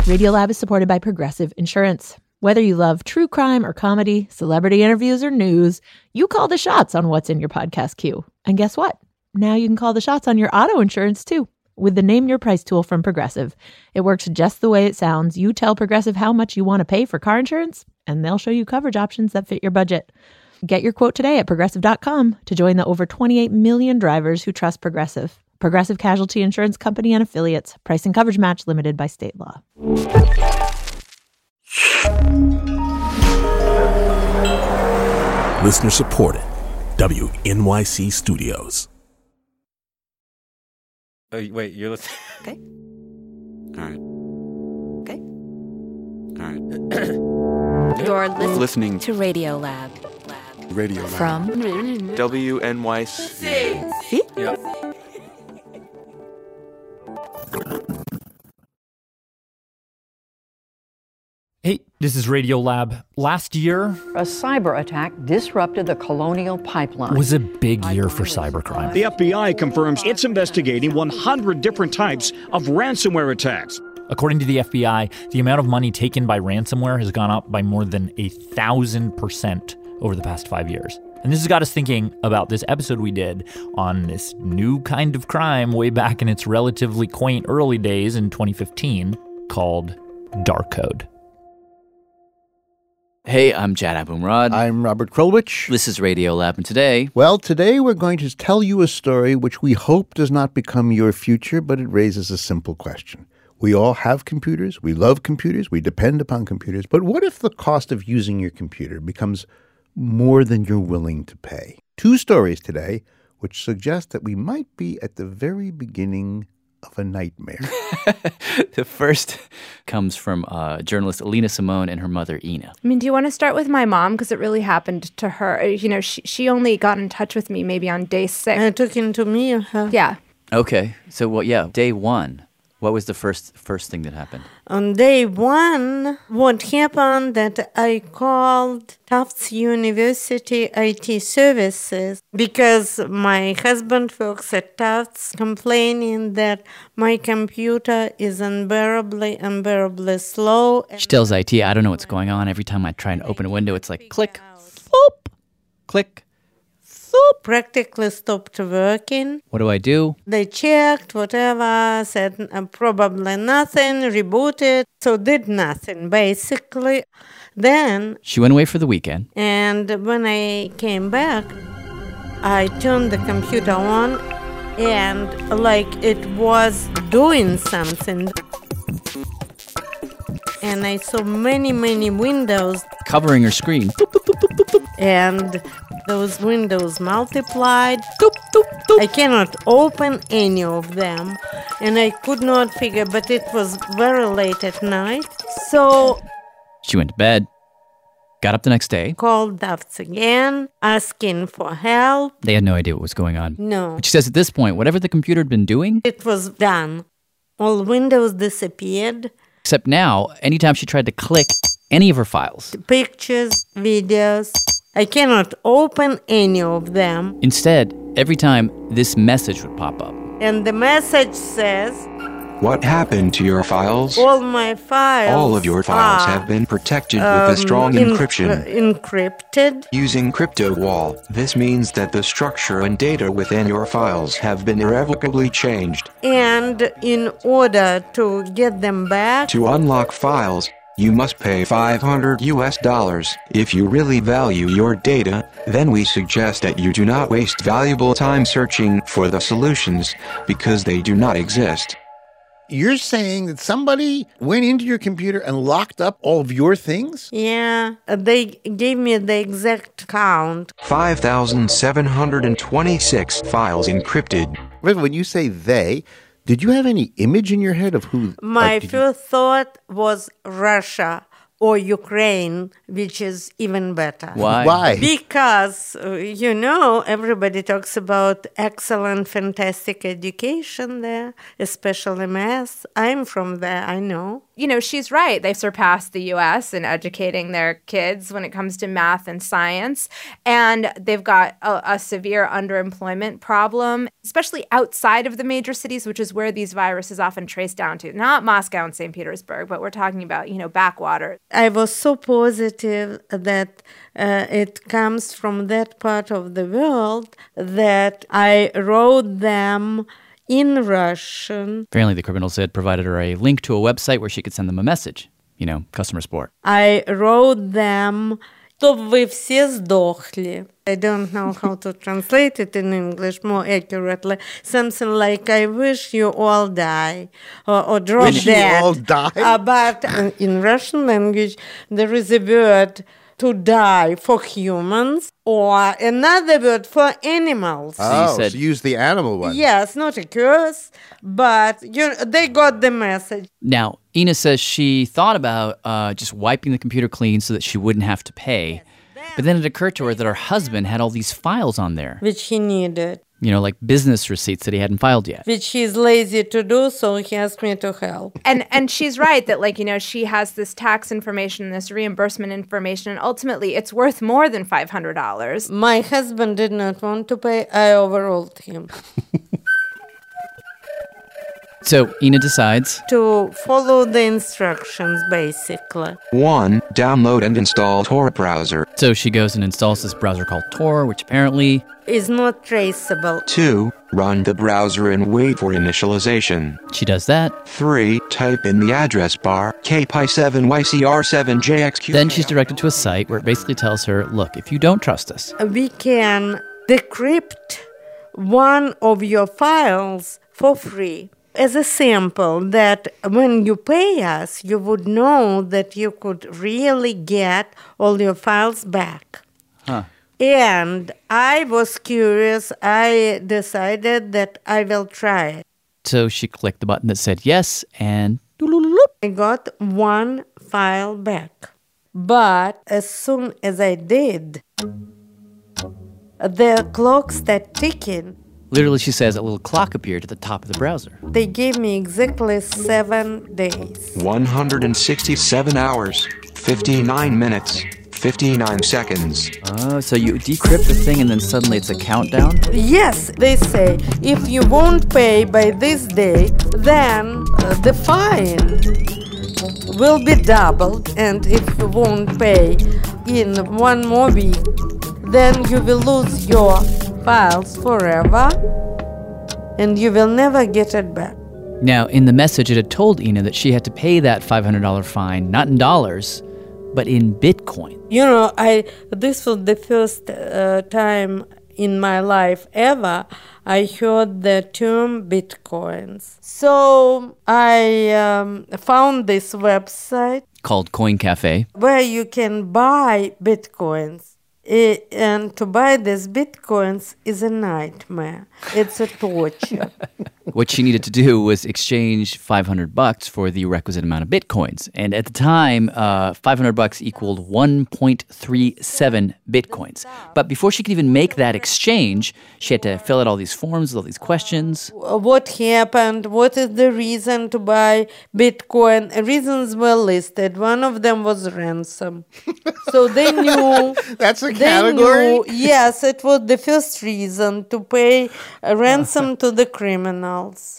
Radiolab is supported by Progressive Insurance. Whether you love true crime or comedy, celebrity interviews or news, you call the shots on what's in your podcast queue. And guess what? Now you can call the shots on your auto insurance too with the Name Your Price tool from Progressive. It works just the way it sounds. You tell Progressive how much you want to pay for car insurance, and they'll show you coverage options that fit your budget. Get your quote today at Progressive.com to join the over 28 million drivers who trust Progressive. Progressive Casualty Insurance Company and Affiliates. Price and coverage match limited by state law. Listener supported. WNYC Studios. Oh, wait, you're listening? Okay. All right. Okay. All right. You're Listening to Radiolab. Radio Lab. From WNYC. See? Yep. Hey, this is Radiolab. Last year A cyber attack disrupted the Colonial Pipeline. was a big year for cybercrime. The FBI confirms it's investigating 100 different types of ransomware attacks. According to the FBI, the amount of money taken by ransomware has gone up by more than 1,000% over the past 5 years. And this has got us thinking about this episode we did on this new kind of crime way back in its relatively quaint early days in 2015 called Dark Code. Hey, I'm Jad Abumrad. I'm Robert Krulwich. This is Radiolab, and today... Well, today we're going to tell you a story which we hope does not become your future, but it raises a simple question. We all have computers, we love computers, we depend upon computers, but what if the cost of using your computer becomes more than you're willing to pay? Two stories today which suggest that we might be at the very beginning of a nightmare. The first comes from journalist Alina Simone and her mother, Ina. I mean, do you want to start with my mom? Because it really happened to her. You know, she only got in touch with me maybe on day 6. Talking to me or her? Yeah. Okay, so day one. What was the first thing that happened? On day 1, what happened that I called Tufts University IT Services because my husband works at Tufts, complaining that my computer is unbearably slow. She tells IT, I don't know what's going on. Every time I try and open a window, it's like click, boop, click, practically stopped working. What do I do? They checked, whatever, said probably nothing, rebooted, so did nothing, basically. Then... She went away for the weekend. And when I came back, I turned the computer on, and like it was doing something. And I saw many windows. Covering her screen. And those windows multiplied. I cannot open any of them. And I could not figure, but it was very late at night. So she went to bed, got up the next day. Called Tufts again, asking for help. They had no idea what was going on. No. But she says at this point, whatever the computer had been doing... It was done. All windows disappeared. Except now, anytime she tried to click any of her files... Pictures, videos... I cannot open any of them. Instead, every time, this message would pop up. And the message says... What happened to your files? All my files... All of your files have been protected with a strong encryption. Encrypted. Using CryptoWall. This means that the structure and data within your files have been irrevocably changed. And in order to get them back... To unlock files... You must pay $500. If you really value your data, then we suggest that you do not waste valuable time searching for the solutions, because they do not exist. You're saying that somebody went into your computer and locked up all of your things? Yeah, they gave me the exact count. 5,726 files encrypted. When you say they... Did you have any image in your head of who? My first thought was Russia or Ukraine, which is even better. Why? Because, everybody talks about excellent, fantastic education there, especially math. I'm from there, I know. You know, she's right. They've surpassed the U.S. in educating their kids when it comes to math and science. And they've got a severe underemployment problem. especially outside of the major cities, which is where these viruses often trace down to. Not Moscow and St. Petersburg, but we're talking about, backwater. I was so positive that it comes from that part of the world that I wrote them in Russian. Apparently, the criminals had provided her a link to a website where she could send them a message. Customer support. I wrote them, "Чтоб вы все сдохли." I don't know how to translate it in English more accurately. Something like, "I wish you all die," or "drop Wish dead." you all die? But in Russian language, there is a word to die for humans, or another word for animals. So use the animal one. Yes, not a curse, but they got the message. Now, Ina says she thought about just wiping the computer clean so that she wouldn't have to pay. But then it occurred to her that her husband had all these files on there. Which he needed. Like business receipts that he hadn't filed yet. Which he's lazy to do, so he asked me to help. And she's right that, she has this tax information, this reimbursement information, and ultimately it's worth more than $500. My husband did not want to pay. I overruled him. So Ina decides to follow the instructions, basically. 1. Download and install Tor browser. So she goes and installs this browser called Tor, which apparently is not traceable. 2. Run the browser and wait for initialization. She does that. 3. Type in the address bar kpi7ycr7jxq. Then she's directed to a site where it basically tells her, look, if you don't trust us, we can decrypt one of your files for free. As a sample, that when you pay us, you would know that you could really get all your files back. Huh. And I was curious. I decided that I will try it. So she clicked the button that said yes, and I got one file back. But as soon as I did, the clock started ticking. Literally, she says a little clock appeared at the top of the browser. They gave me exactly 7 days. 167 hours, 59 minutes, 59 seconds. Oh, so you decrypt the thing and then suddenly it's a countdown? Yes, they say, if you won't pay by this day, then the fine will be doubled. And if you won't pay in 1 more week, then you will lose your files forever, and you will never get it back. Now, in the message, it had told Ina that she had to pay that $500 fine, not in dollars, but in Bitcoin. This was the first time in my life ever I heard the term Bitcoins. So I found this website called Coin Cafe, where you can buy Bitcoins. And to buy these Bitcoins is a nightmare. It's a torture. What she needed to do was exchange $500 for the requisite amount of Bitcoins. And at the time, $500 equaled 1.37 Bitcoins. But before she could even make that exchange, she had to fill out all these forms with all these questions. What happened? What is the reason to buy Bitcoin? Reasons were listed. One of them was ransom. So they knew... That's a category? Yes, it was the first reason to pay a ransom to the criminals.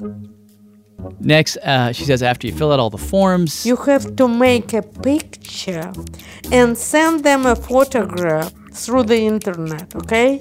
Next, she says after you fill out all the forms, you have to make a picture and send them a photograph through the internet, okay?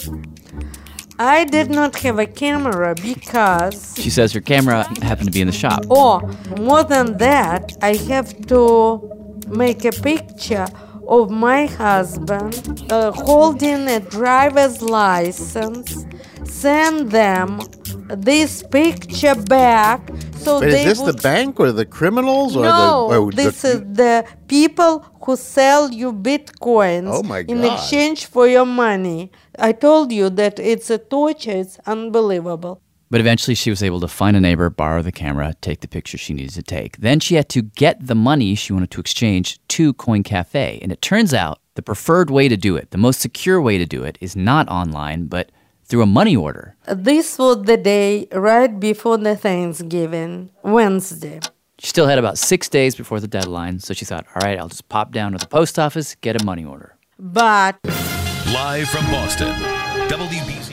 I did not have a camera because... She says her camera happened to be in the shop. Or, more than that, I have to make a picture of my husband holding a driver's license, send them this picture back. So but is this the bank or the criminals? No, this is the people who sell you Bitcoins in exchange for your money. I told you that it's a torture. It's unbelievable. But eventually she was able to find a neighbor, borrow the camera, take the picture she needed to take. Then she had to get the money she wanted to exchange to Coin Cafe. And it turns out the preferred way to do it, the most secure way to do it, is not online, but through a money order. This was the day right before the Thanksgiving, Wednesday. She still had about 6 days before the deadline, so she thought, all right, I'll just pop down to the post office, get a money order. But... Live from Boston, WBZ.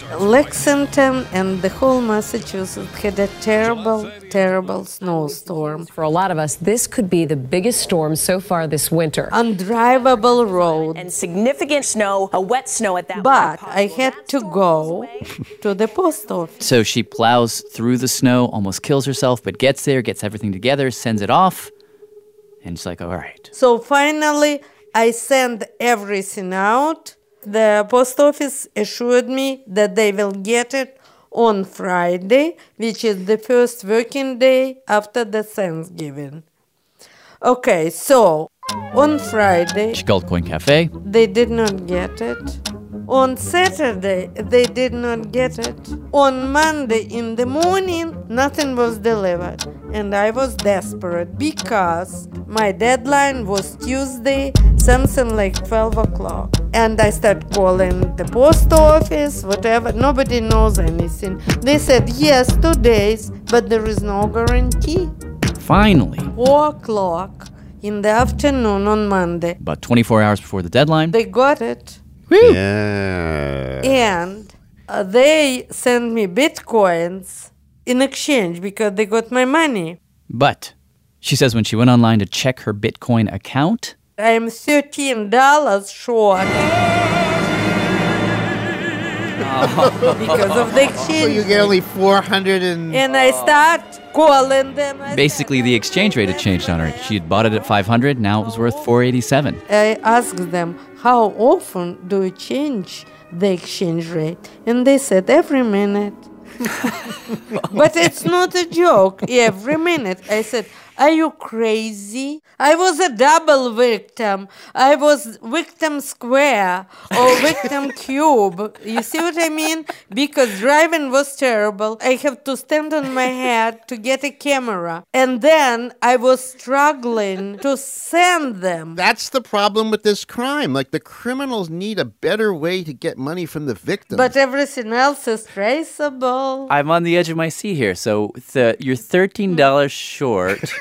Lexington and the whole Massachusetts had a terrible, terrible snowstorm. For a lot of us, this could be the biggest storm so far this winter. Undrivable road. And significant snow, a wet snow at that. But I had to go to the post office. So she plows through the snow, almost kills herself, but gets there, gets everything together, sends it off, and she's like, all right. So finally, I sent everything out. The post office assured me that they will get it on Friday, which is the first working day after the Thanksgiving. Okay, so on Friday, She called Coin Cafe. they did not get it. On Saturday, they did not get it. On Monday in the morning, nothing was delivered. And I was desperate because my deadline was Tuesday, something like 12 o'clock. And I started calling the post office, whatever. Nobody knows anything. They said, yes, 2 days, but there is no guarantee. Finally, 4 o'clock in the afternoon on Monday, about 24 hours before the deadline, they got it. Yeah. And they sent me bitcoins in exchange because they got my money. but she says when she went online to check her Bitcoin account, I am $13 short because of the exchange. So you get only 400 and... And I start calling them. basically the exchange rate had changed on her. She had bought it at 500, now it was worth 487. I asked them, how often do you change the exchange rate? And they said, every minute. But it's not a joke, every minute. I said, are you crazy? I was a double victim. I was victim square or victim cube. You see what I mean? Because driving was terrible. I have to stand on my head to get a camera. And then I was struggling to send them. That's the problem with this crime. Like, the criminals need a better way to get money from the victims. But everything else is traceable. I'm on the edge of my seat here. So you're $13 short.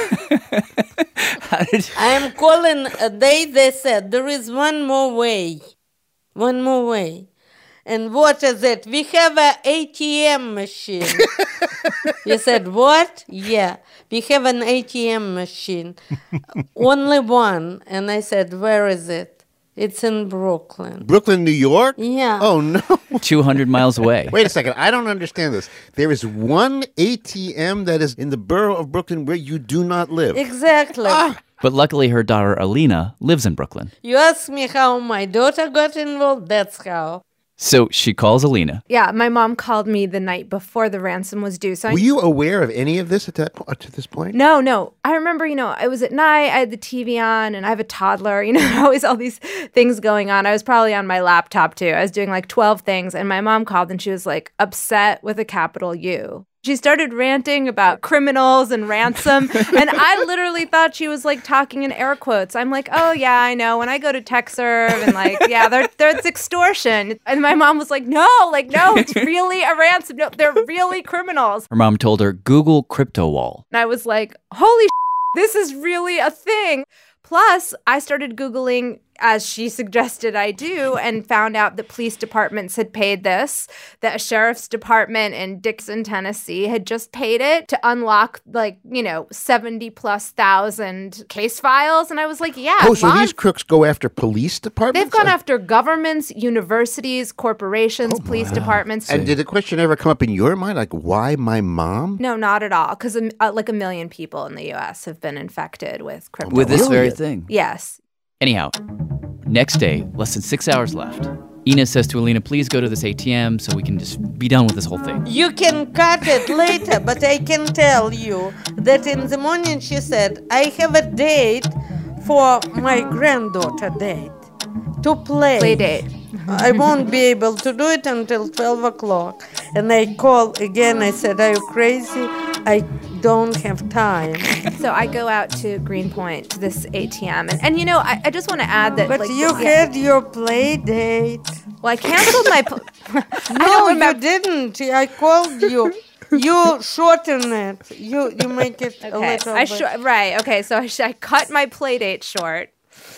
I am calling. They said there is one more way. One more way. And what is it? We have an ATM machine. You said, what? Yeah. We have an ATM machine. Only one. And I said, where is it? It's in Brooklyn. Brooklyn, New York? Yeah. Oh, no. 200 miles away. Wait a second. I don't understand this. There is one ATM that is in the borough of Brooklyn where you do not live. Exactly. But luckily her daughter Alina lives in Brooklyn. You ask me how my daughter got involved? That's how. So she calls Alina. Yeah, my mom called me the night before the ransom was due. So Were you aware of any of this at this point? No. I remember, it was at night. I had the TV on and I have a toddler, always all these things going on. I was probably on my laptop too. I was doing like 12 things and my mom called and she was like upset with a capital U. She started ranting about criminals and ransom, and I literally thought she was like talking in air quotes. I'm like, oh yeah, I know. When I go to TechServe and like, yeah, it's extortion. And my mom was like, no, it's really a ransom. No, they're really criminals. Her mom told her, Google CryptoWall. And I was like, holy this is really a thing. Plus, I started Googling, as she suggested I do, and found out that police departments had paid this, that a sheriff's department in Dixon, Tennessee had just paid it to unlock 70,000+ case files. And I was like, yeah. Oh, so these crooks go after police departments? They've gone after governments, universities, corporations, police departments. And did the question ever come up in your mind, like, why my mom? No, not at all, because like 1 million people in the U.S. have been infected with crypto. With this very thing? Yes. Anyhow, next day, less than 6 hours left. Ina says to Alina, please go to this ATM so we can just be done with this whole thing. You can cut it later, but I can tell you that in the morning she said, I have a date for my granddaughter date to play date. I won't be able to do it until 12 o'clock. And I called again. I said, are you crazy? I don't have time. So I go out to Greenpoint to this ATM. And I just want to add that. But you had your play date. Well, I canceled my. No, you didn't. I called you. You shorten it. You make it a little bit. Right. Okay. So I cut my play date short.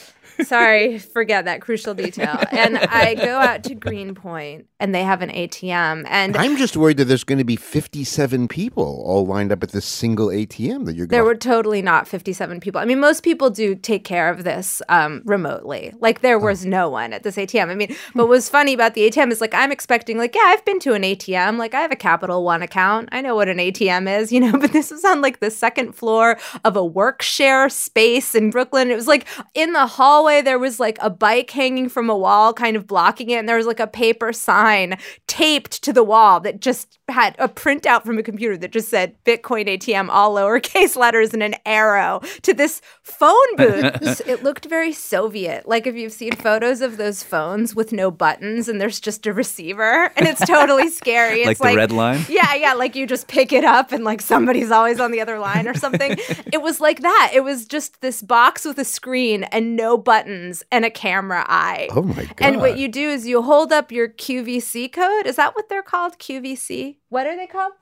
Sorry, forget that crucial detail. And I go out to Greenpoint, and they have an ATM. And I'm just worried that there's going to be 57 people all lined up at this single ATM that you're going There were totally not 57 people. I mean, most people do take care of this remotely. Like, there was no one at this ATM. I mean, but what's funny about the ATM is, like, I'm expecting, like, yeah, I've been to an ATM. Like, I have a Capital One account. I know what an ATM is, you know, but this was on, like, the second floor of a work share space in Brooklyn. It was, like, in the hallway, there was, like, a bike hanging from a wall kind of blocking it, and there was, like, a paper sign taped to the wall that just had a printout from a computer that just said Bitcoin ATM, all lowercase letters, and an arrow to this phone booth. It looked very Soviet. Like, if you've seen photos of those phones with no buttons and there's just a receiver, and it's totally scary. Like It's the red line? Yeah, like you just pick it up and like somebody's always on the other line or something. It was like that. It was just this box with a screen and no buttons and a camera eye. Oh my God. And what you do is you hold up your QVC code. Is that what they're called? QVC? What are they called?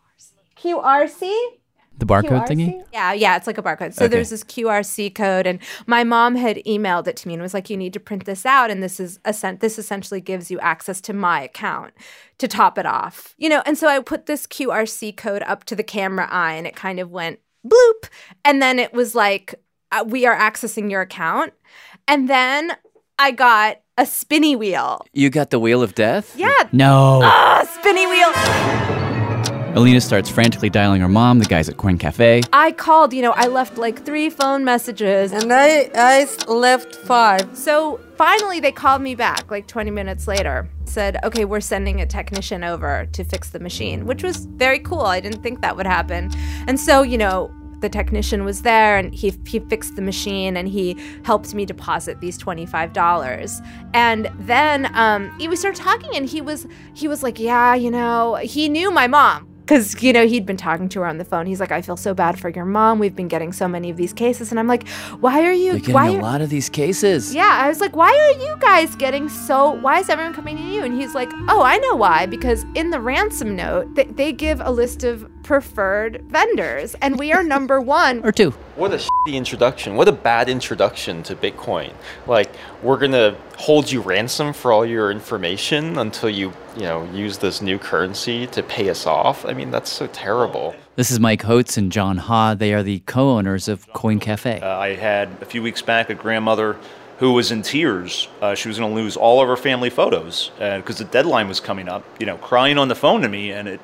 QRC? The barcode QRC? thingy? Yeah, it's like a barcode. So Okay. there's this QRC code, and my mom had emailed it to me and was like, "You need to print this out, and this essentially gives you access to my account to top it off." You know, and so I put this QRC code up to the camera eye, and it kind of went bloop, and then it was like, "We are accessing your account," and then I got a spinny wheel. You got the Wheel of Death? Yeah. No. Spinny wheel. Alina starts frantically dialing her mom, the guys at Coin Cafe. I called, I left like 3 phone messages. And I left 5. So finally they called me back like 20 minutes later. Said, okay, we're sending a technician over to fix the machine, which was very cool. I didn't think that would happen. And so, the technician was there and he fixed the machine and he helped me deposit these $25. And then we started talking and he was like, yeah, he knew my mom. Because, he'd been talking to her on the phone. He's like, I feel so bad for your mom. We've been getting so many of these cases. And I'm like, why are you... You're getting a lot of these cases. Yeah, I was like, why are you guys getting why is everyone coming to you? And he's like, oh, I know why. Because in the ransom note, they give a list of preferred vendors. And we are number 1. Or 2. What a shitty introduction. What a bad introduction to Bitcoin. Like, we're going to hold you ransom for all your information until you use this new currency to pay us off. I mean, that's so terrible. This is Mike Holtz and John Ha. They are the co-owners of Coin Cafe. I had a few weeks back a grandmother who was in tears. She was going to lose all of her family photos because the deadline was coming up, crying on the phone to me, and it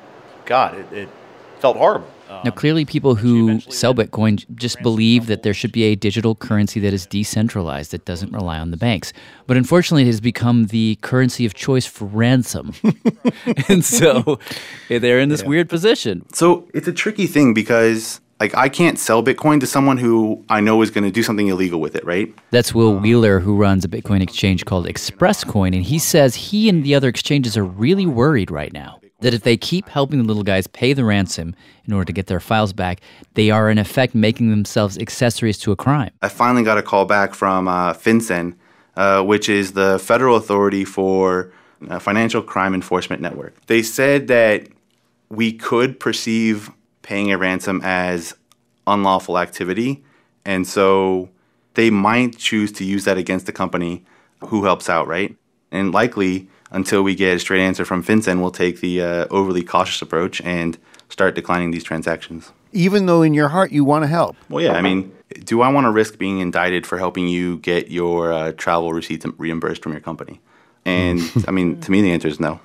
felt horrible. Now, clearly people who sell Bitcoin just believe that there should be a digital currency that is decentralized, that doesn't rely on the banks. But unfortunately, it has become the currency of choice for ransom. And so they're in this weird position. So it's a tricky thing because I can't sell Bitcoin to someone who I know is going to do something illegal with it, right? That's Will Wheeler, who runs a Bitcoin exchange called ExpressCoin. And he says he and the other exchanges are really worried right now that if they keep helping the little guys pay the ransom in order to get their files back, they are in effect making themselves accessories to a crime. I finally got a call back from FinCEN, which is the federal authority for Financial Crime Enforcement Network. They said that we could perceive paying a ransom as unlawful activity, and so they might choose to use that against the company who helps out, right? And likely, until we get a straight answer from FinCEN, we'll take the overly cautious approach and start declining these transactions. Even though in your heart you want to help. Well, yeah, I mean, do I want to risk being indicted for helping you get your travel receipts reimbursed from your company? And, I mean, to me, the answer is no.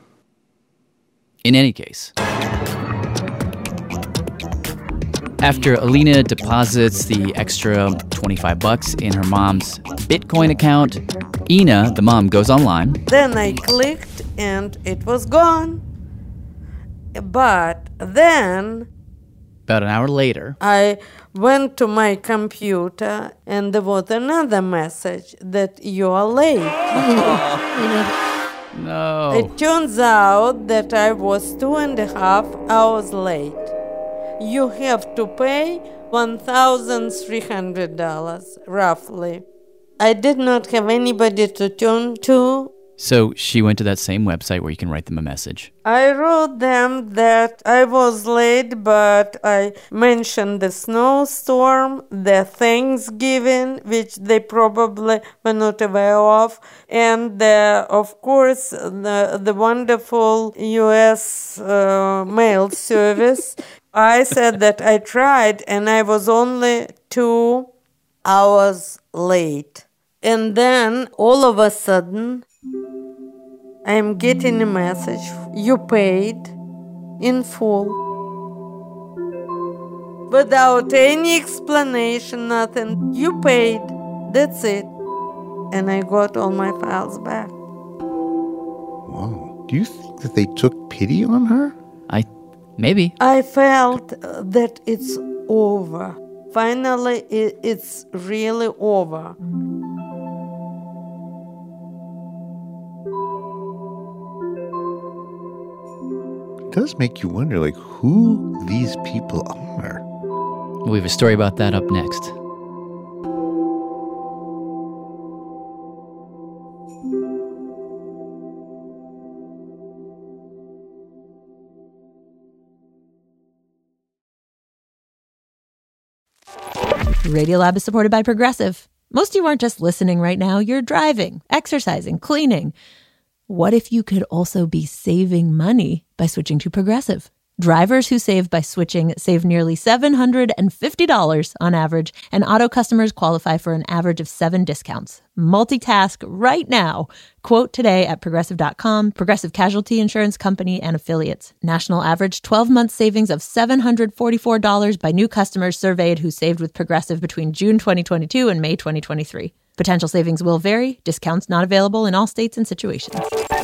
In any case, after Alina deposits the extra $25 in her mom's Bitcoin account, Ina, the mom, goes online. Then I clicked and it was gone. But then... About an hour later, I went to my computer and there was another message that you are late. No. It turns out that I was 2.5 hours late. You have to pay $1,300, roughly. I did not have anybody to turn to, So she went to that same website where you can write them a message. I wrote them that I was late, but I mentioned the snowstorm, the Thanksgiving, which they probably were not aware of, and of course the wonderful U.S. mail service. I said that I tried and I was only 2 hours late. And then all of a sudden, I'm getting a message. You paid in full. Without any explanation, nothing. You paid. That's it. And I got all my files back. Whoa. Do you think that they took pity on her? Maybe. I felt that it's over. Finally, it's really over. It does make you wonder, like, who these people are. We have a story about that up next. Radiolab is supported by Progressive. Most of you aren't just listening right now. You're driving, exercising, cleaning. What if you could also be saving money by switching to Progressive? Drivers who save by switching save nearly $750 on average, and auto customers qualify for an average of 7 discounts. Multitask right now. Quote today at Progressive.com. Progressive Casualty Insurance Company and Affiliates. National average 12-month savings of $744 by new customers surveyed who saved with Progressive between June 2022 and May 2023. Potential savings will vary. Discounts not available in all states and situations.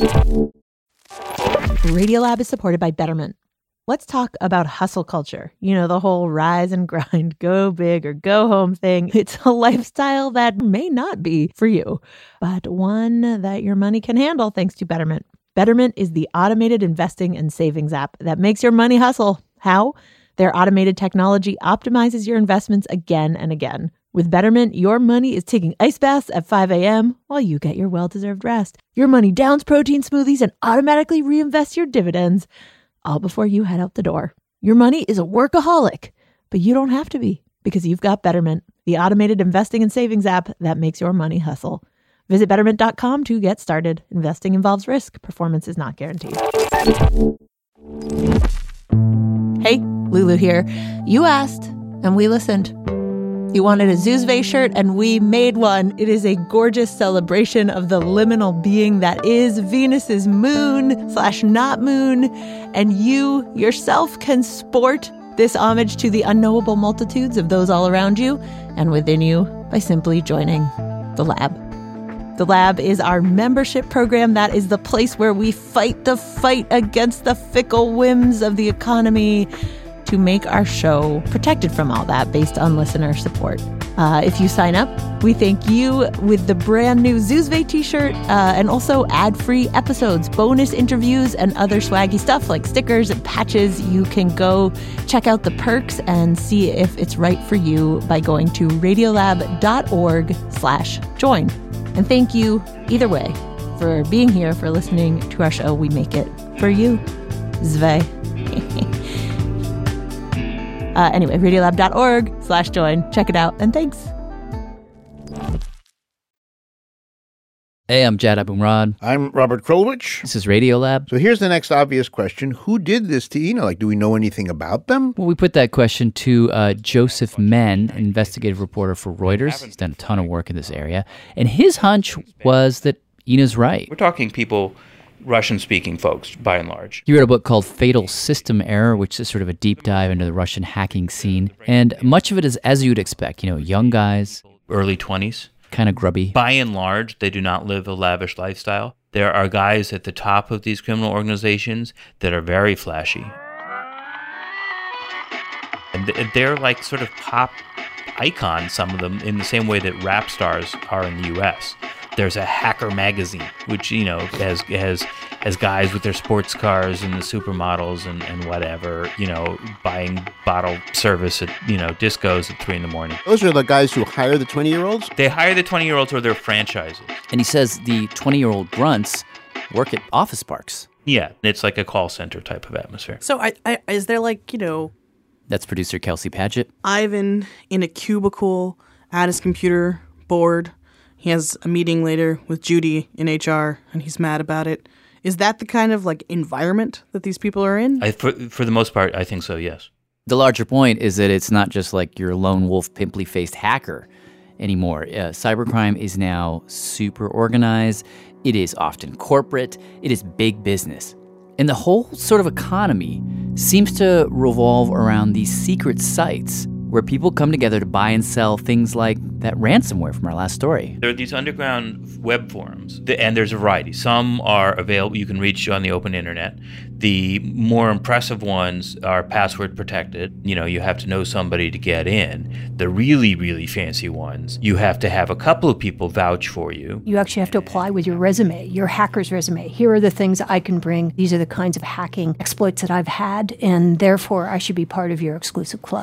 Radiolab is supported by Betterment. Let's talk about hustle culture. You know, the whole rise and grind, go big or go home thing. It's a lifestyle that may not be for you, but one that your money can handle thanks to Betterment. Betterment is the automated investing and savings app that makes your money hustle. How? Their automated technology optimizes your investments again and again. With Betterment, your money is taking ice baths at 5 a.m. while you get your well-deserved rest. Your money downs protein smoothies and automatically reinvests your dividends, all before you head out the door. Your money is a workaholic, but you don't have to be because you've got Betterment, the automated investing and savings app that makes your money hustle. Visit Betterment.com to get started. Investing involves risk. Performance is not guaranteed. Hey, Lulu here. You asked, and we listened. You wanted a Zuzve shirt, and we made one. It is a gorgeous celebration of the liminal being that is Venus's moon/not moon, and you yourself can sport this homage to the unknowable multitudes of those all around you and within you by simply joining the Lab. The Lab is our membership program that is the place where we fight the fight against the fickle whims of the economy to make our show protected from all that based on listener support. If you sign up, we thank you with the brand new Zuzve t-shirt and also ad-free episodes, bonus interviews, and other swaggy stuff like stickers and patches. You can go check out the perks and see if it's right for you by going to radiolab.org/join. And thank you either way for being here, for listening to our show. We make it for you. Zve. Anyway, radiolab.org/join. Check it out, and thanks. Hey, I'm Jad Abumrad. I'm Robert Krulwich. This is Radiolab. So here's the next obvious question. Who did this to Ina? Like, do we know anything about them? Well, we put that question to Joseph Menn, an investigative reporter for Reuters. He's done a ton of work in this area. And his hunch was that Ina's right. We're talking people, Russian-speaking folks, by and large. He wrote a book called Fatal System Error, which is sort of a deep dive into the Russian hacking scene. And much of it is as you'd expect, young guys. Early 20s. Kind of grubby. By and large, they do not live a lavish lifestyle. There are guys at the top of these criminal organizations that are very flashy. And they're like sort of pop icons, some of them, in the same way that rap stars are in the U.S. There's a Hacker magazine, which, has as guys with their sports cars and the supermodels and whatever, buying bottle service at, discos at 3 a.m. Those are the guys who hire the 20-year-olds? They hire the 20-year-olds or their franchises. And he says the 20-year-old grunts work at office parks. Yeah, it's like a call center type of atmosphere. So is there That's producer Kelsey Padgett. Ivan in a cubicle at his computer, bored. He has a meeting later with Judy in HR, and he's mad about it. Is that the kind of environment that these people are in? For the most part, I think so, yes. The larger point is that it's not just like your lone wolf, pimply-faced hacker anymore. Cybercrime is now super organized. It is often corporate. It is big business. And the whole sort of economy seems to revolve around these secret sites where people come together to buy and sell things like that ransomware from our last story. There are these underground web forums, and there's a variety. Some are available, you can reach on the open internet. The more impressive ones are password protected. You have to know somebody to get in. The really, really fancy ones, you have to have a couple of people vouch for you. You actually have to apply with your resume, your hacker's resume. Here are the things I can bring. These are the kinds of hacking exploits that I've had, and therefore I should be part of your exclusive club.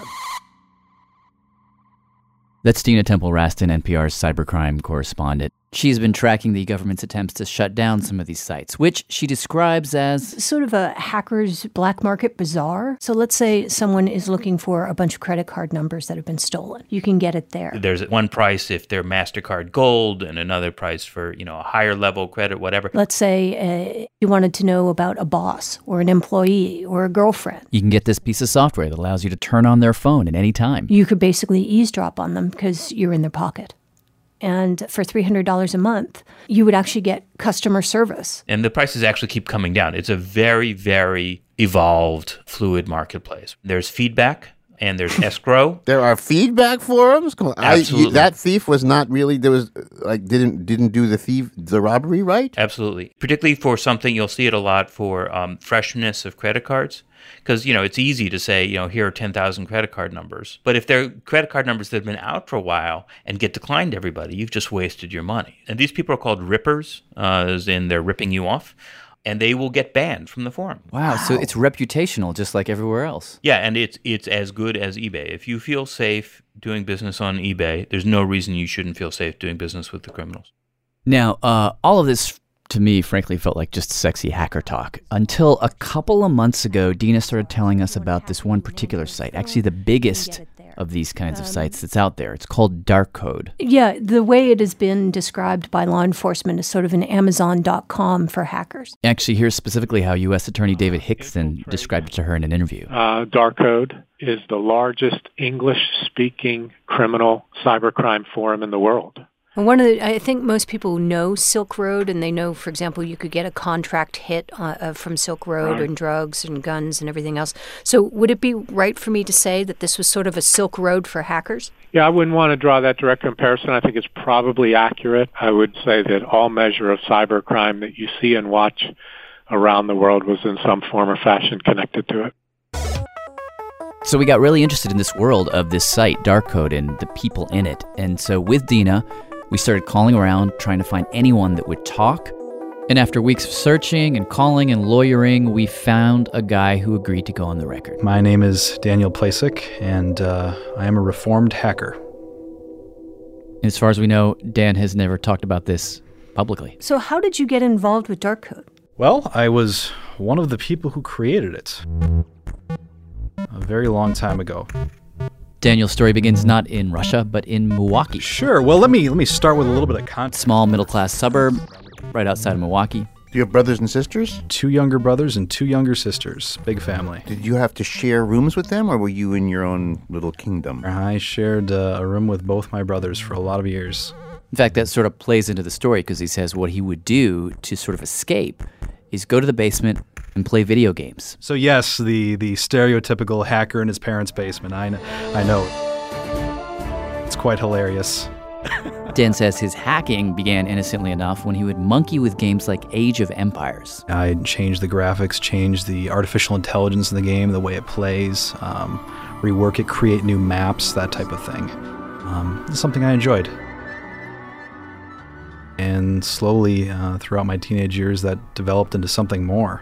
That's Dina Temple-Raston, NPR's cybercrime correspondent. She's been tracking the government's attempts to shut down some of these sites, which she describes as sort of a hacker's black market bazaar. So let's say someone is looking for a bunch of credit card numbers that have been stolen. You can get it there. There's one price if they're MasterCard Gold and another price for, a higher level credit, whatever. Let's say you wanted to know about a boss or an employee or a girlfriend. You can get this piece of software that allows you to turn on their phone at any time. You could basically eavesdrop on them because you're in their pocket. And for $300 a month, you would actually get customer service. And the prices actually keep coming down. It's a very, very evolved, fluid marketplace. There's feedback and there's escrow. There are feedback forums? Come on. Absolutely. That thief was not really, there was, didn't do the robbery right? Absolutely. Particularly for something, you'll see it a lot for freshness of credit cards. Because, it's easy to say, here are 10,000 credit card numbers. But if they're credit card numbers that have been out for a while and get declined to everybody, you've just wasted your money. And these people are called rippers, as in they're ripping you off. And they will get banned from the forum. Wow, so it's reputational just like everywhere else. Yeah, and it's as good as eBay. If you feel safe doing business on eBay, there's no reason you shouldn't feel safe doing business with the criminals. Now, all of this, to me, frankly, felt like just sexy hacker talk. Until a couple of months ago, Dina started telling us about this one particular site, actually the biggest of these kinds of sites that's out there. It's called Darkcode. Yeah, the way it has been described by law enforcement is sort of an Amazon.com for hackers. Actually, here's specifically how U.S. Attorney David Hickson described it to her in an interview. Darkcode is the largest English-speaking criminal cybercrime forum in the world. I think most people know Silk Road, and they know, for example, you could get a contract hit from Silk Road and drugs and guns and everything else. So would it be right for me to say that this was sort of a Silk Road for hackers? Yeah, I wouldn't want to draw that direct comparison. I think it's probably accurate. I would say that all measure of cybercrime that you see and watch around the world was in some form or fashion connected to it. So we got really interested in this world of this site, Darkcode, and the people in it. And so with Dina, we started calling around, trying to find anyone that would talk. And after weeks of searching and calling and lawyering, we found a guy who agreed to go on the record. My name is Daniel Plasek, and I am a reformed hacker. And as far as we know, Dan has never talked about this publicly. So how did you get involved with Darkcode? Well, I was one of the people who created it a very long time ago. Daniel's story begins not in Russia, but in Milwaukee. Sure. Well, let me start with a little bit of context. Small middle-class suburb right outside of Milwaukee. Do you have brothers and sisters? 2 younger brothers and 2 younger sisters. Big family. Did you have to share rooms with them, or were you in your own little kingdom? I shared a room with both my brothers for a lot of years. In fact, that sort of plays into the story because he says what he would do to sort of escape is go to the basement and play video games. So yes, the stereotypical hacker in his parents' basement. I know. It's quite hilarious. Dan says his hacking began innocently enough when he would monkey with games like Age of Empires. I'd change the graphics, change the artificial intelligence in the game, the way it plays, rework it, create new maps, that type of thing. It's something I enjoyed. And and slowly throughout my teenage years that developed into something more.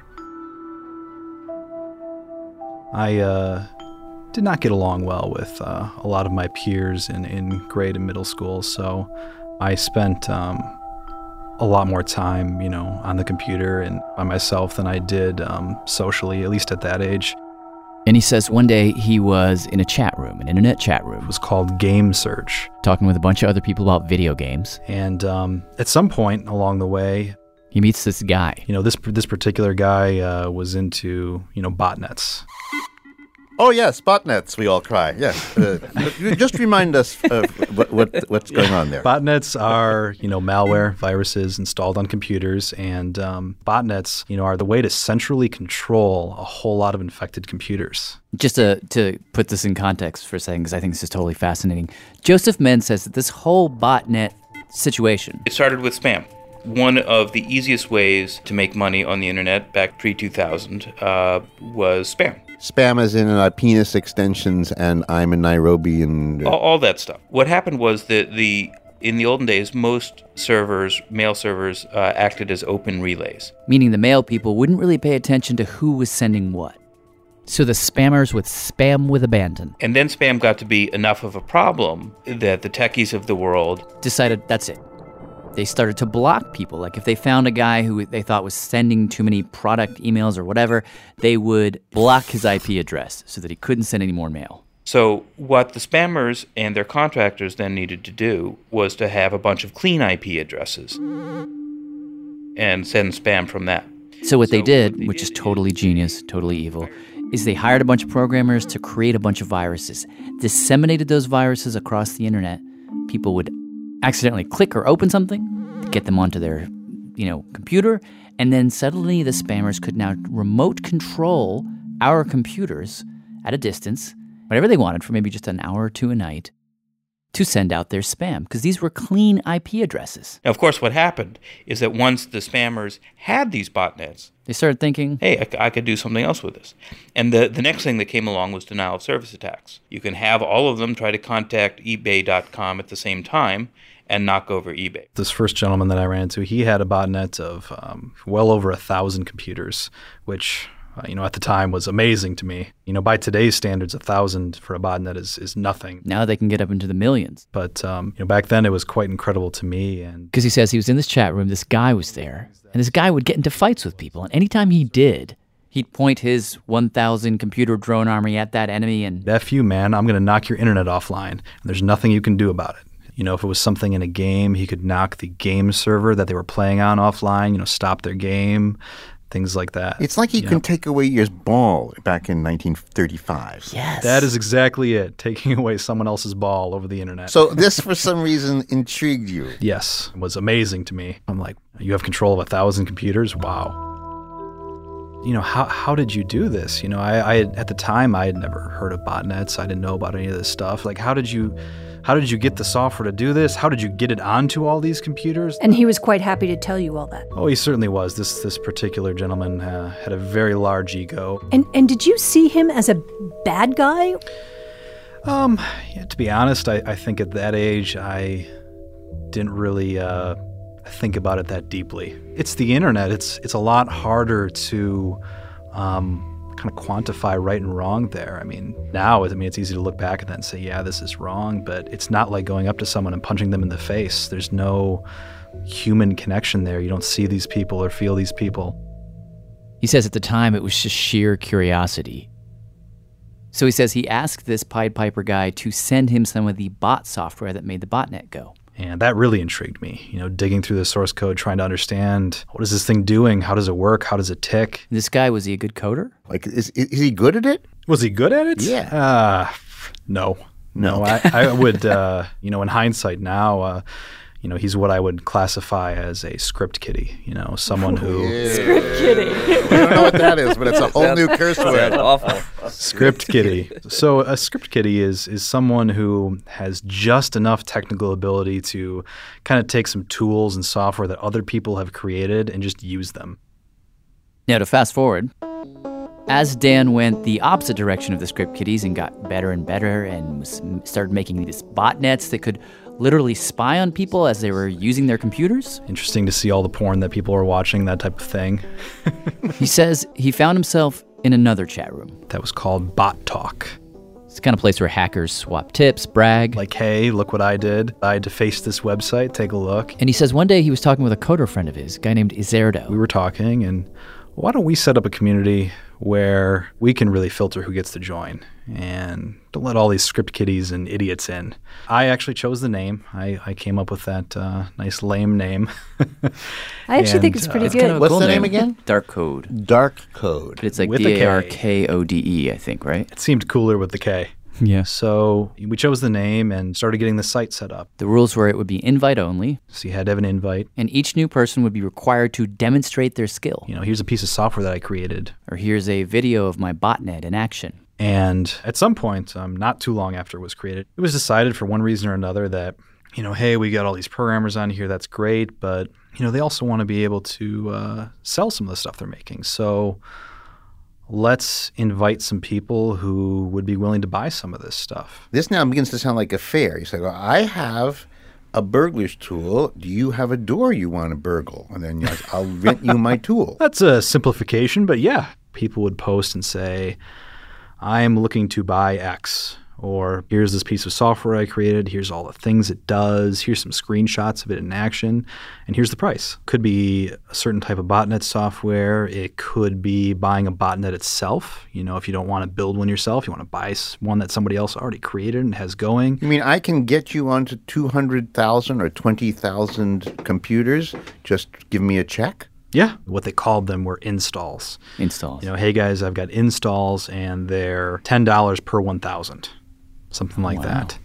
I did not get along well with a lot of my peers in grade and middle school, so I spent a lot more time, on the computer and by myself than I did socially, at least at that age. And he says one day he was in a chat room, an internet chat room. It was called Game Search. Talking with a bunch of other people about video games. And at some point along the way, he meets this guy. This particular guy was into, botnets. Oh yes, botnets, we all cry. Yes. Just remind us of what's going on there. Botnets are, malware, viruses installed on computers, and botnets, are the way to centrally control a whole lot of infected computers. Just to put this in context for a second, because I think this is totally fascinating. Joseph Menz says that this whole botnet situation... It started with spam. One of the easiest ways to make money on the internet back pre-2000 was spam. Spam as in penis extensions and I'm in Nairobi and... All that stuff. What happened was that in the olden days, most servers, mail servers, acted as open relays. Meaning the mail people wouldn't really pay attention to who was sending what. So the spammers would spam with abandon. And then spam got to be enough of a problem that the techies of the world decided that's it. They started to block people. Like if they found a guy who they thought was sending too many product emails or whatever, they would block his IP address so that he couldn't send any more mail. So what the spammers and their contractors then needed to do was to have a bunch of clean IP addresses and send spam from that. So what they did, which is totally genius, totally evil, is they hired a bunch of programmers to create a bunch of viruses, disseminated those viruses across the internet. People would accidentally click or open something to get them onto their, computer, and then suddenly the spammers could now remote control our computers at a distance, whatever they wanted for maybe just an hour or two a night, to send out their spam, because these were clean IP addresses. Now, of course, what happened is that once the spammers had these botnets, they started thinking, hey, I could do something else with this. And the next thing that came along was denial of service attacks. You can have all of them try to contact eBay.com at the same time and knock over eBay. This first gentleman that I ran into, he had a botnet of well over 1,000 computers, which... at the time was amazing to me. By today's standards, 1,000 for a botnet is nothing. Now they can get up into the millions. But, back then it was quite incredible to me. Because he says he was in this chat room, this guy was there, and this guy would get into fights with people. And anytime he did, he'd point his 1,000 computer drone army at that enemy and... F you, man, I'm going to knock your internet offline. And there's nothing you can do about it. If it was something in a game, he could knock the game server that they were playing on offline, stop their game. Things like that. It's like he can take away your ball back in 1935. Yes. That is exactly it, taking away someone else's ball over the internet. So this, for some reason, intrigued you. Yes. It was amazing to me. I'm like, you have control of 1,000 computers? Wow. How did you do this? I at the time, I had never heard of botnets. I didn't know about any of this stuff. Like, how did you get the software to do this? How did you get it onto all these computers? And he was quite happy to tell you all that. Oh, he certainly was. This particular gentleman had a very large ego. And did you see him as a bad guy? To be honest, I think at that age, I didn't really think about it that deeply. It's the internet. It's a lot harder to kind of quantify right and wrong there. Now, it's easy to look back at that and say, yeah, this is wrong, but it's not like going up to someone and punching them in the face. There's no human connection there. You don't see these people or feel these people. He says at the time it was just sheer curiosity. So he says he asked this Pied Piper guy to send him some of the bot software that made the botnet go. And that really intrigued me, digging through the source code, trying to understand, what is this thing doing? How does it work? How does it tick? This guy, was he a good coder? Like, is he good at it? Was he good at it? Yeah. No. I would, in hindsight now, he's what I would classify as a script kiddie, someone who... Script kiddie. We don't know what that is, but it's a whole new curse word. That's awful. Script kiddie. So a script kiddie is someone who has just enough technical ability to kind of take some tools and software that other people have created and just use them. Now, to fast forward, as Dan went the opposite direction of the script kiddies and got better and better and started making these botnets that could literally spy on people as they were using their computers. Interesting to see all the porn that people are watching, that type of thing. He says he found himself in another chat room. That was called Bot Talk. It's the kind of place where hackers swap tips, brag. Like, hey, look what I did. I had to face this website, take a look. And he says one day he was talking with a coder friend of his, a guy named Izerdo. We were talking, and why don't we set up a community where we can really filter who gets to join and don't let all these script kiddies and idiots in. I actually chose the name. I came up with that nice lame name. I actually think it's pretty good. Kind of What's cool the name again? Dark Code. Dark Code. But it's like With a K. D-A-R-K-O-D-E, I think, right? It seemed cooler with the K. Yeah. So we chose the name and started getting the site set up. The rules were it would be invite only. So you had to have an invite. And each new person would be required to demonstrate their skill. You know, here's a piece of software that I created. Or here's a video of my botnet in action. And at some point, not too long after it was created, it was decided for one reason or another that, you know, hey, we got all these programmers on here, that's great, but, you know, they also want to be able to sell some of the stuff they're making. So let's invite some people who would be willing to buy some of this stuff. This now begins to sound like a fair. You say, well, I have a burglar's tool. Do you have a door you want to burgle? And then I'll rent you my tool. That's a simplification, but yeah, people would post and say, I'm looking to buy X, or here's this piece of software I created, here's all the things it does, here's some screenshots of it in action, and here's the price. Could be a certain type of botnet software. It could be buying a botnet itself. You know, if you don't want to build one yourself, you want to buy one that somebody else already created and has going. You mean I can get you onto 200,000 or 20,000 computers? Just give me a check? Yeah. What they called them were installs. Installs. You know, hey guys, I've got installs and they're $10 per 1,000. Something like that.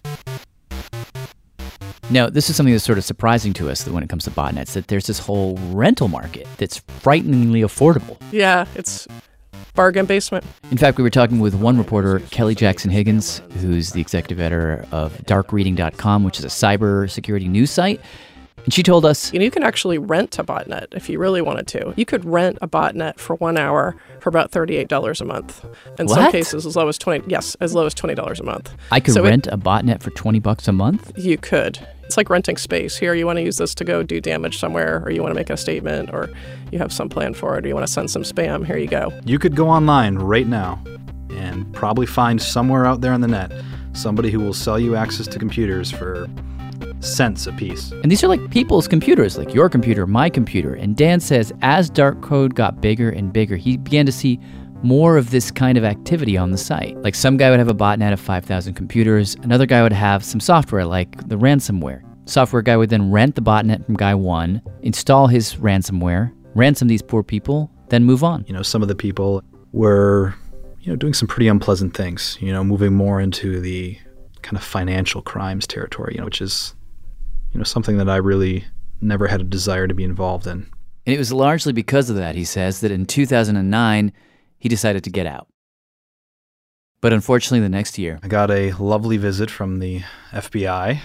Now, this is something that's sort of surprising to us that when it comes to botnets, that there's this whole rental market that's frighteningly affordable. Yeah, it's bargain basement. In fact, we were talking with one reporter, Kelly Jackson Higgins, who's the executive editor of darkreading.com, which is a cybersecurity news site. And she told us, you can actually rent a botnet if you really wanted to. You could rent a botnet for 1 hour for about $38 a month. In some cases, as low as $20 a month. I could rent a botnet for $20 a month? You could. It's like renting space. Here, you want to use this to go do damage somewhere, or you want to make a statement, or you have some plan for it, or you want to send some spam. Here you go. You could go online right now and probably find somewhere out there on the net somebody who will sell you access to computers for cents a piece. And these are like people's computers, like your computer, my computer. And Dan says as Dark Code got bigger and bigger, he began to see more of this kind of activity on the site. Like some guy would have a botnet of 5,000 computers. Another guy would have some software like the ransomware. Software guy would then rent the botnet from guy one, install his ransomware, ransom these poor people, then move on. You know, some of the people were, you know, doing some pretty unpleasant things, you know, moving more into the kind of financial crimes territory, you know, which is, you know, something that I really never had a desire to be involved in. And it was largely because of that, he says, that in 2009, he decided to get out. But unfortunately, the next year, I got a lovely visit from the FBI.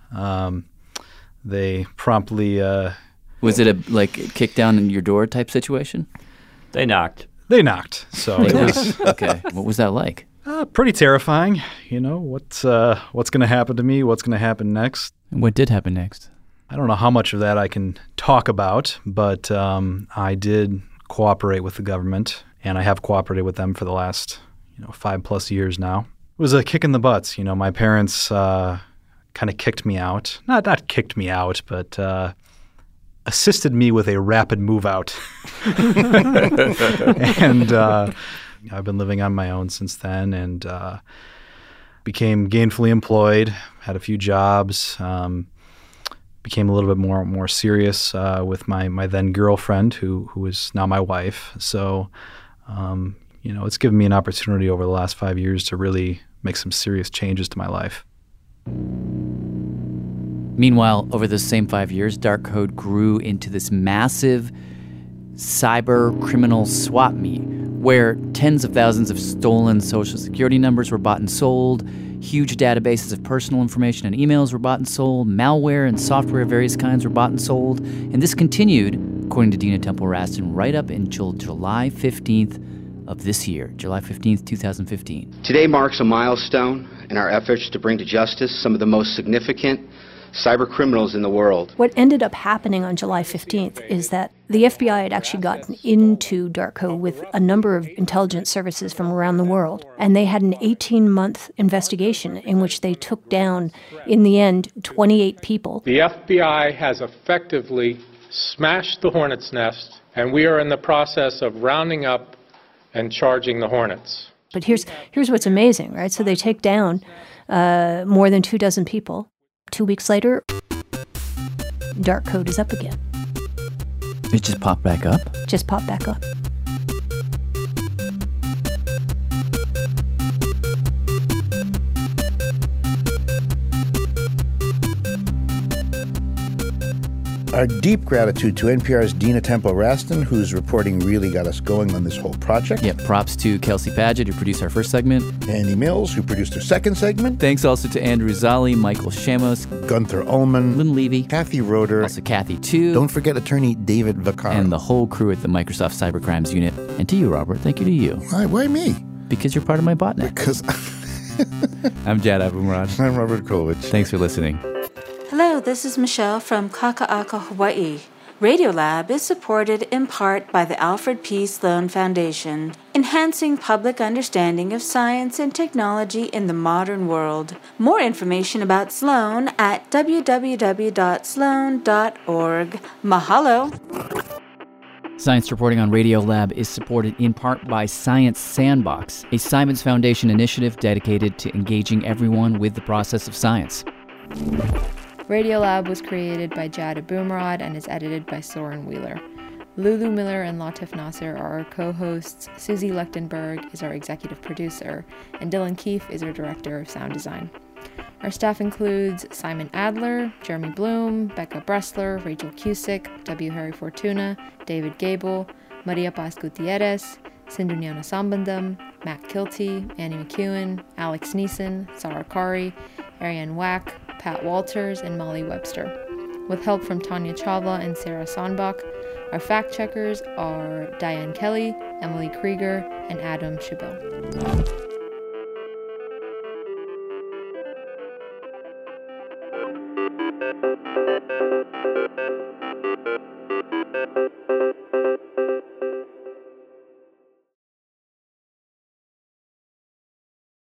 They promptly... was it a, like, kick down in your door type situation? They knocked. They knocked. So it was... Okay. What was that like? Pretty terrifying. You know, what's going to happen to me? What's going to happen next? What did happen next? I don't know how much of that I can talk about, but I did cooperate with the government, and I have cooperated with them for the last, 5+ years now. It was a kick in the butts. You know, my parents kind of kicked me out. Not kicked me out, but assisted me with a rapid move out. And I've been living on my own since then, and became gainfully employed, had a few jobs, became a little bit more serious with my then girlfriend, who is now my wife. So, it's given me an opportunity over the last 5 years to really make some serious changes to my life. Meanwhile, over those same 5 years, Dark Code grew into this massive cyber criminal swap meet where tens of thousands of stolen social security numbers were bought and sold, huge databases of personal information and emails were bought and sold, malware and software of various kinds were bought and sold, and this continued, according to Dina Temple-Raston, right up until July 15th of this year, July 15th, 2015. Today marks a milestone in our efforts to bring to justice some of the most significant cyber criminals in the world. What ended up happening on July 15th is that the FBI had actually gotten into dark code with a number of intelligence services from around the world, and they had an 18-month investigation in which they took down, in the end, 28 people. The FBI has effectively smashed the hornet's nest, and we are in the process of rounding up and charging the hornets. But here's what's amazing, right? So they take down more than 24 people. 2 weeks later, dark code is up again. It just popped back up? Just popped back up. Our deep gratitude to NPR's Dina Temple-Raston, whose reporting really got us going on this whole project. Yep, props to Kelsey Padgett, who produced our first segment. Andy Mills, who produced our second segment. Thanks also to Andrew Zolli, Michael Shamos, Gunther Ullman, Lynn Levy, Kathy Roeder, also Kathy, too. Don't forget attorney David Vaccaro. And the whole crew at the Microsoft Cybercrimes Unit. And to you, Robert. Thank you to you. Why me? Because you're part of my botnet. Because I'm Jad Abumrad. I'm Robert Krulwich. Thanks for listening. Hello, this is Michelle from Kaka'aka, Hawaii. Radiolab is supported in part by the Alfred P. Sloan Foundation, enhancing public understanding of science and technology in the modern world. More information about Sloan at www.sloan.org. Mahalo! Science reporting on Radiolab is supported in part by Science Sandbox, a Simons Foundation initiative dedicated to engaging everyone with the process of science. Radiolab was created by Jad Abumrad and is edited by Soren Wheeler. Lulu Miller and Latif Nasser are our co-hosts, Susie Lechtenberg is our executive producer, and Dylan Keefe is our director of sound design. Our staff includes Simon Adler, Jeremy Bloom, Becca Bressler, Rachel Cusick, W. Harry Fortuna, David Gable, Maria Paz Gutierrez, Sindhunyana Sambandam, Matt Kilty, Annie McEwen, Alex Neeson, Sarah Kari, Ariane Wack, Pat Walters, and Molly Webster. With help from Tanya Chawla and Sarah Sonbach, our fact checkers are Diane Kelly, Emily Krieger, and Adam Chabot.